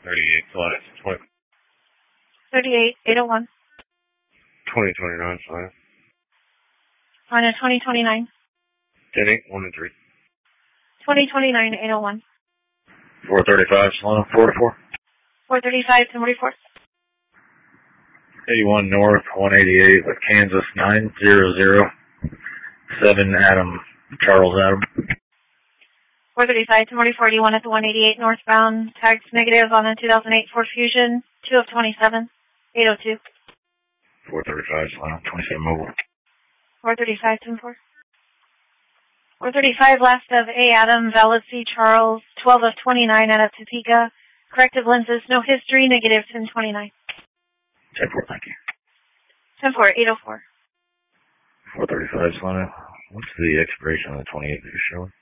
38 flights. 38, 801. 2029 flight. On a 2029. 10 8, 1 and 3. 2029, 801. 435, Solano, 44. 435 to 44. 81 North, 188 with Kansas, 900. 7 Adam, Charles Adam. 435 to 41 at the 188 northbound. Tags negative on a 2008 Ford Fusion. 2 of 27. 802. 435, Solano, 27 mobile. 435 to 4. 435 last of A. Adam, valid C. Charles. 12 of 29 out of Topeka. Corrective lenses, no history, negative 1029. 10-4, thank you. 10-4, 804. 435, Solano. What's the expiration on the 28 that you're showing?